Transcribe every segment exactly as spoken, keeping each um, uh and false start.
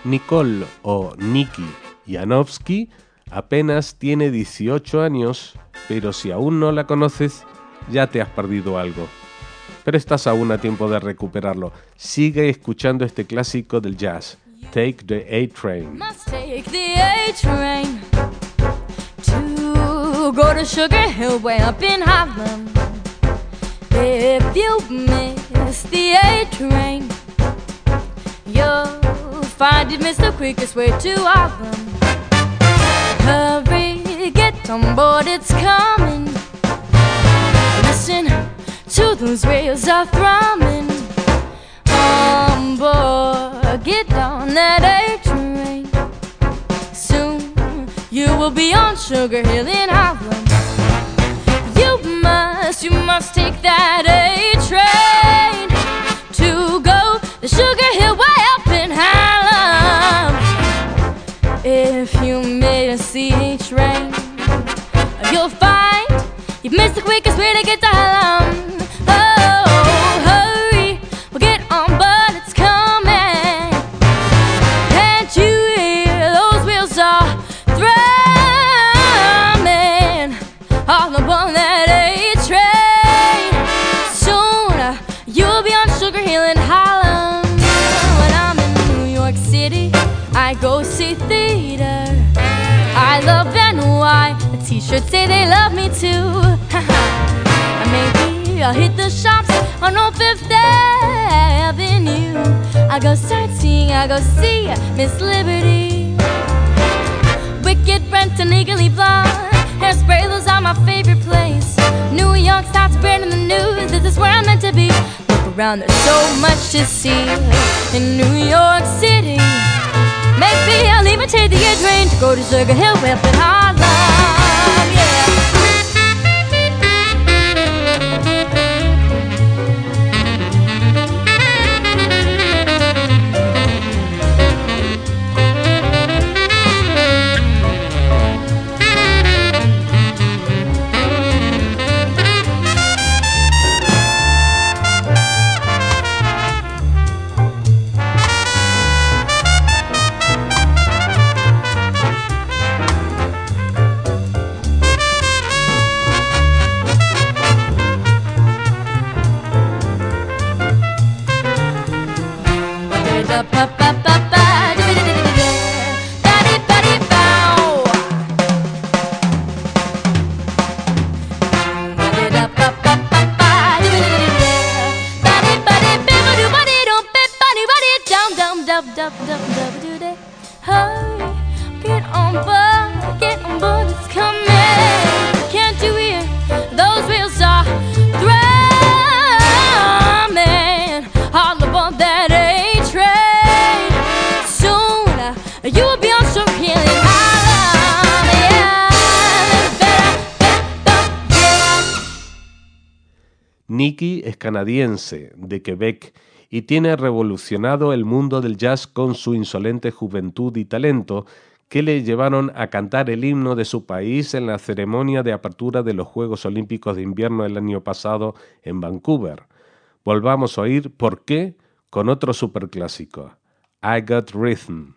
Nicole o Nikki Janowski apenas tiene dieciocho años, pero si aún no la conoces, ya te has perdido algo. Pero estás aún a tiempo de recuperarlo. Sigue escuchando este clásico del jazz, Take the A-Train. Must take the A-Train to go to Sugar Hill way up in Harlem. If you miss the A-Train, you'll find it missed the quickest way to Harlem. Hurry, get on board, it's coming. Listen to those rails are thrumming. On board, get on that A-Train. Soon you will be on Sugar Hill in Harlem. You must, you must take that A-Train to go to Sugar Hill way up in Harlem. If you miss the A-Train, you'll find you've missed the quickest way to get to Harlem. Oh, hurry, we'll get on, but it's coming. Can't you hear those wheels are thrumming all upon that A-Train? Soon you'll be on Sugar Hill in Harlem. When I'm in New York City, I go see theater. I love N Y. The t-shirts say they love me too. Maybe I'll hit the shops on Old Fifth Avenue. I go sightseeing, I go see Miss Liberty. Wicked Brent and Legally Blonde, Hairspray, those are my favorite place. New York starts spreading the news, this is where I'm meant to be. Look around, there's so much to see in New York City. Maybe I'll even take the A-Train to go to Sugar Hill way up in Harlem. Yeah. Nikki es canadiense, de Quebec, y tiene revolucionado el mundo del jazz con su insolente juventud y talento que le llevaron a cantar el himno de su país en la ceremonia de apertura de los Juegos Olímpicos de Invierno el año pasado en Vancouver. Volvamos a oír por qué con otro superclásico, I Got Rhythm.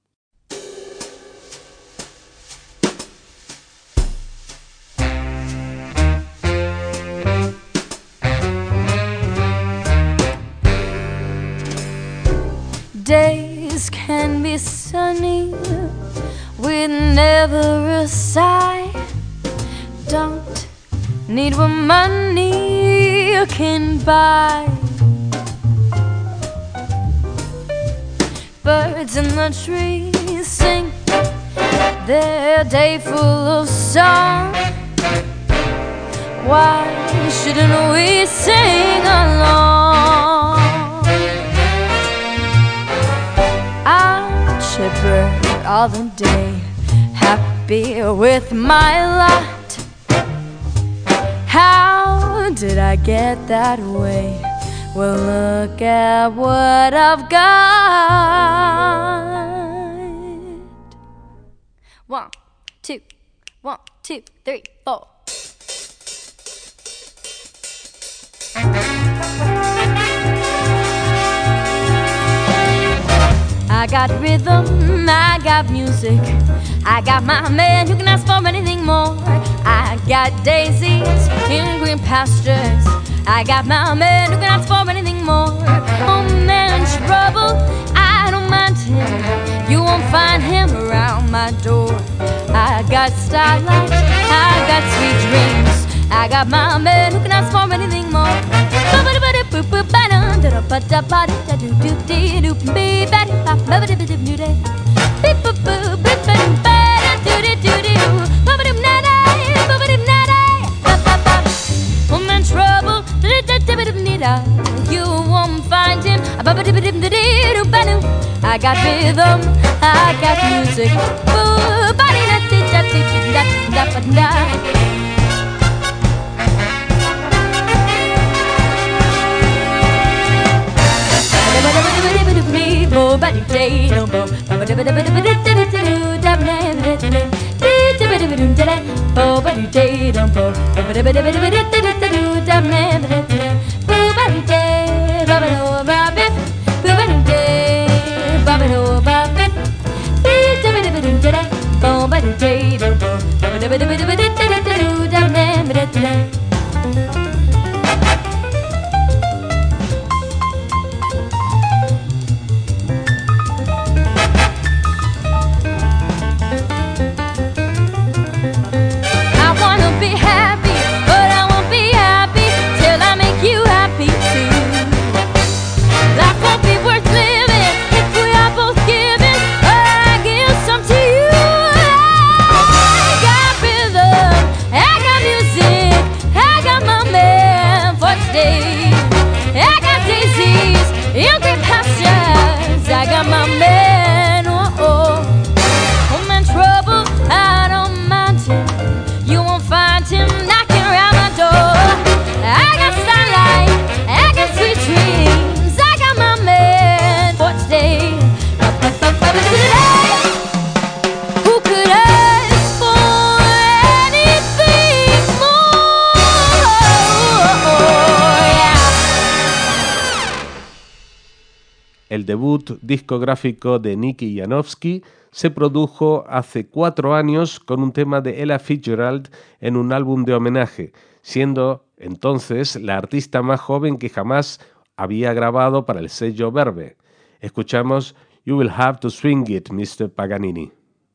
Days can be sunny with never a sigh. Don't need what money can buy. Birds in the trees sing their day full of song. Why shouldn't we sing along? Chipper all the day, happy with my lot. How did I get that way? Well, look at what I've got. One, two, one, two, three, four. I I got rhythm, I got music, I got my man who can ask for anything more. I got daisies in green pastures, I got my man who can ask for anything more. Oh man, trouble, I don't mind him, you won't find him around my door. I got starlight, I got sweet dreams, I got my man who can ask for anything more. Woman trouble, you won't find him. I got rhythm, I got music. El debut discográfico de Nicky Janovski se produjo hace cuatro años con un tema de Ella Fitzgerald en un álbum de homenaje, siendo entonces la artista más joven que jamás había grabado para el sello Verve. Escuchamos You Will Have to Swing It, mister Paganini.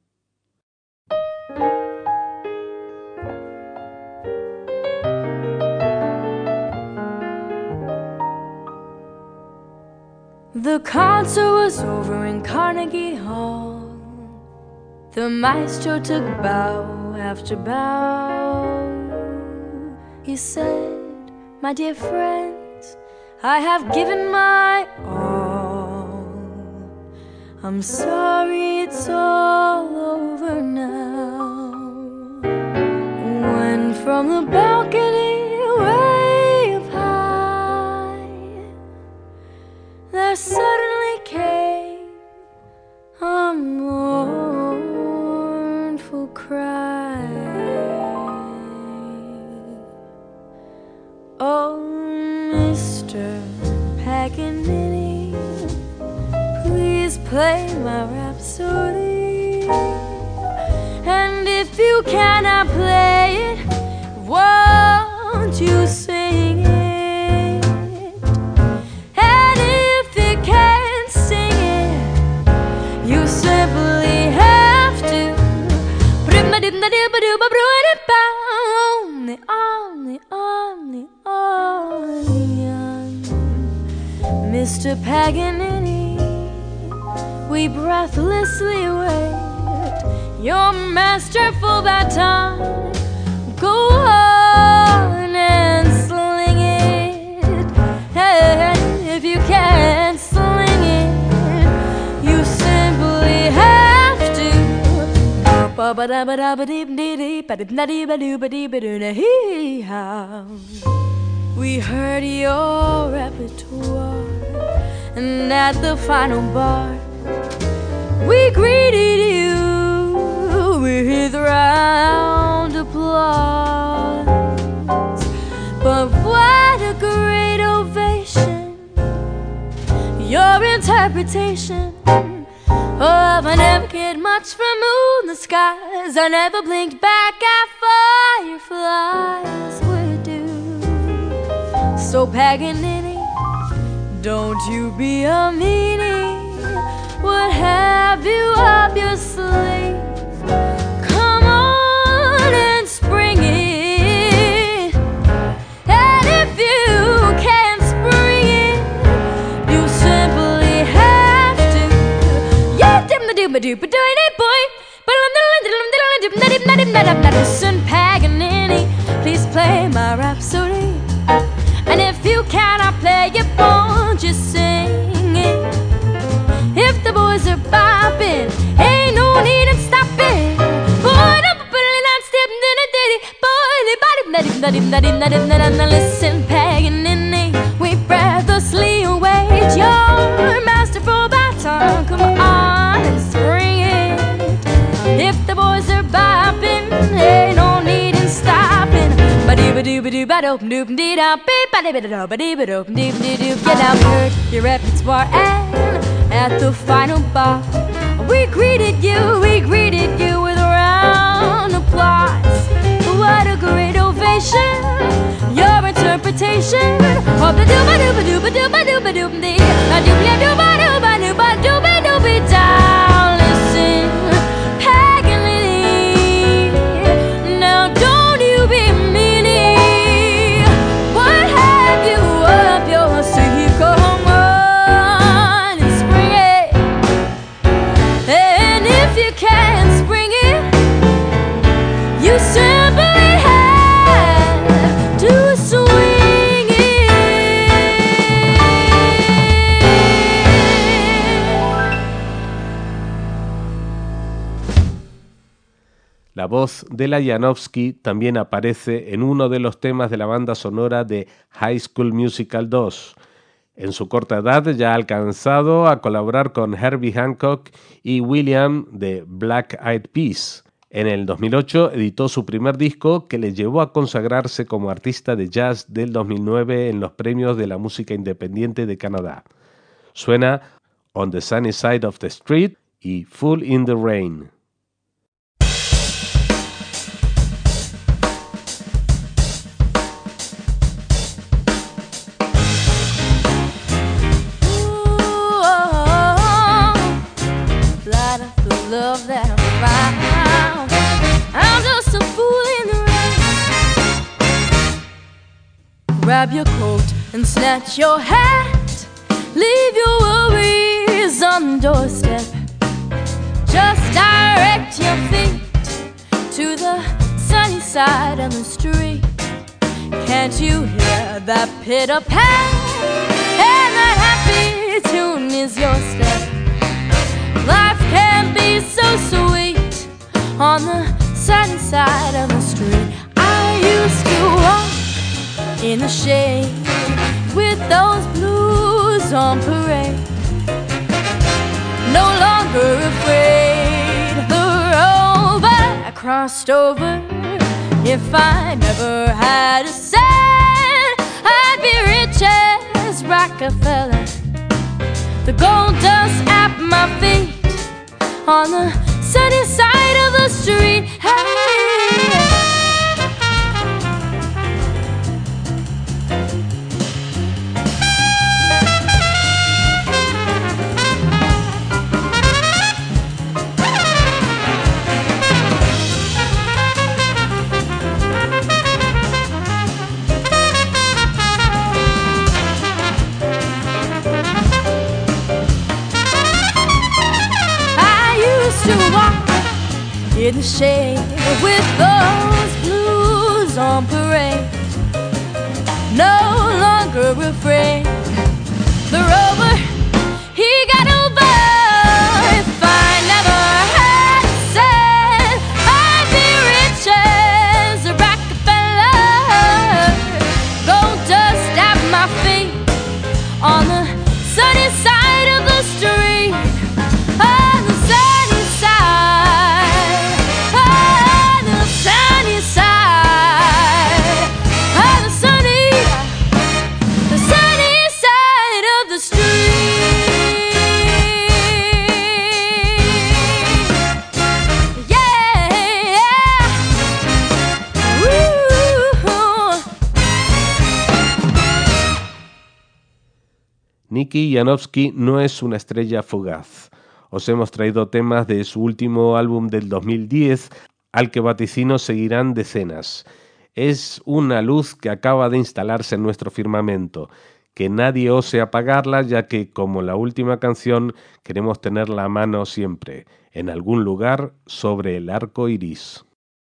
The concert was over in Carnegie Hall. The maestro took bow after bow. He said, my dear friends, I have given my all. I'm sorry it's all over now. When from the balcony way up high, there suddenly came a mournful cry. Oh, Mister Paganini, please play my rhapsody. And if you cannot play it, won't you sing it? You simply have to on the on the on the on Mister Paganini, we breathlessly wait your masterful baton. Go on and sling it. Hey, if you can't sling it, you simply have to. We heard your repertoire, and at the final bar, we greeted you with round applause. But what a great ovation! Your interpretation love. I never cared much for moon, the skies. I never blinked back at fireflies would do. So Paganini, don't you be a meanie. What have you up your sleeve? Come on and spring it. And if you can't spring it, you simply have to. Yeah, dim the doom a doop a doing it, boy. Listen, Paganini, please play my rhapsody. And if you cannot play it, won't you sing it? If the boys are bopping, ain't no need in stopping. Boy, don't put it on step, then a ditty. Boy, listen, Paganini, we breathlessly await your masterful baton. Come on and spring it. If the boys are bopping, ain't no need in stopping. Get out, heard your repertoire, and at the final bar, we greeted you, we greeted you with a round applause. What a great ovation, your interpretation of the dooba dooba dooba dooba dooba dooba dee, a dooba dooba dooba dooba dooba dooba down. Listen, Paganini, now don't you be meanie. What have you up your sleeve? Come on and spring it. And if you can't spring it, you simply have to swing it. La voz de la Janowski también aparece en uno de los temas de la banda sonora de High School Musical dos. En su corta edad ya ha alcanzado a colaborar con Herbie Hancock y William de Black Eyed Peas. En el dos mil ocho editó su primer disco que le llevó a consagrarse como artista de jazz del dos mil nueve en los premios de la música independiente de Canadá. Suena On the Sunny Side of the Street y Fool in the Rain. Love that I found, I'm just a fool in the rain. Grab your coat and snatch your hat, leave your worries on the doorstep. Just direct your feet to the sunny side of the street. Can't you hear that pitter-pat? And that happy tune is your step. Life can be so sweet on the sunny side of the street. I used to walk in the shade with those blues on parade. No longer afraid the rover I crossed over. If I never had a cent, I'd be rich as Rockefeller. The gold dust at my feet on the sunny side of the street. Hey. To walk in the shade with those blues on parade. No longer afraid the rover, he got over. If I never had said I'd be rich as a Rockefeller. Gold dust at my feet on the sunny side of the street. On the sunny side, on the sunny side, on the sunny, the sunny side of the street. Nicky Janowski no es una estrella fugaz. Os hemos traído temas de su último álbum del dos mil diez, al que vaticino seguirán decenas. Es una luz que acaba de instalarse en nuestro firmamento, que nadie ose apagarla, ya que, como la última canción, queremos tenerla a mano siempre, en algún lugar sobre el arco iris.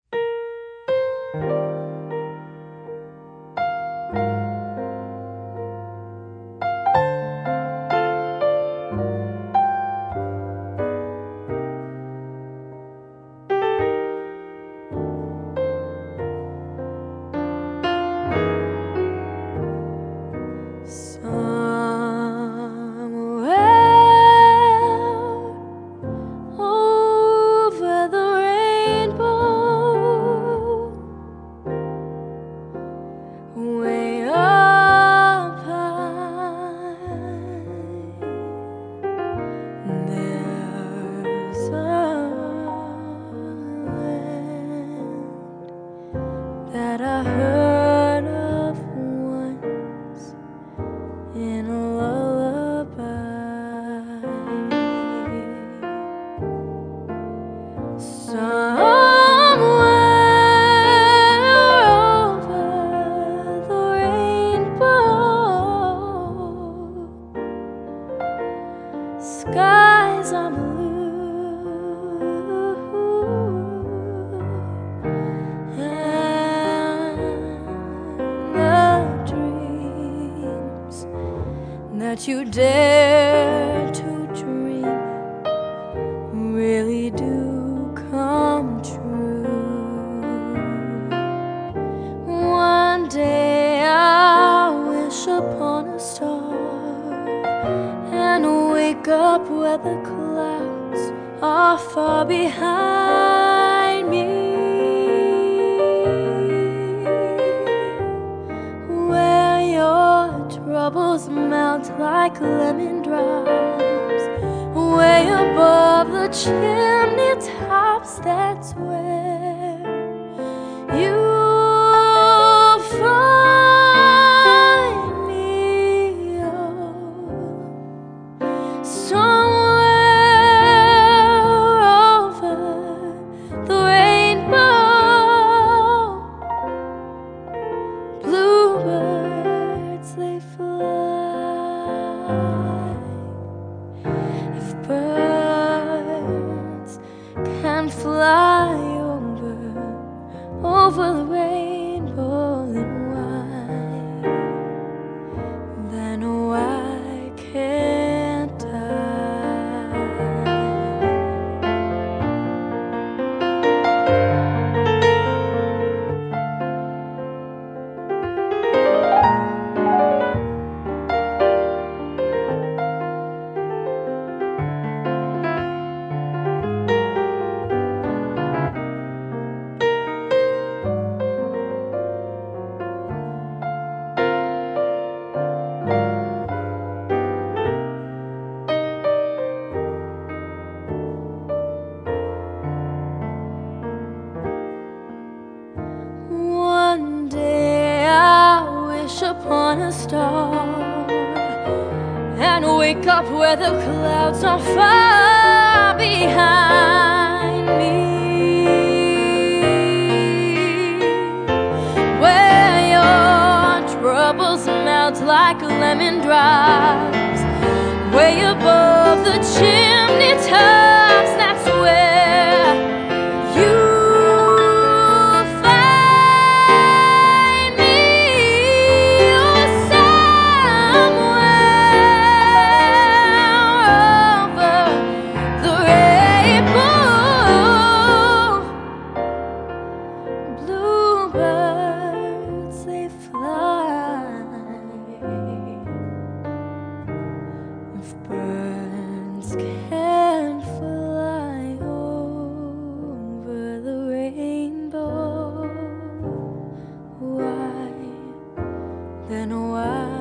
You dare to dream really do come true. One day I'll wish upon a star and wake up where the clouds are far behind me, where your troubles melt like lemon drops, way above the chimney tops. That's where you'll find me, oh, somewhere over the rainbow. Bluebirds, they fly. Birds can fly over, over the rainbow, then why, then why can't I? Upon a star and wake up where the clouds are far behind me, where your troubles melt like lemon drops, way above the chimney tops. That's where you then why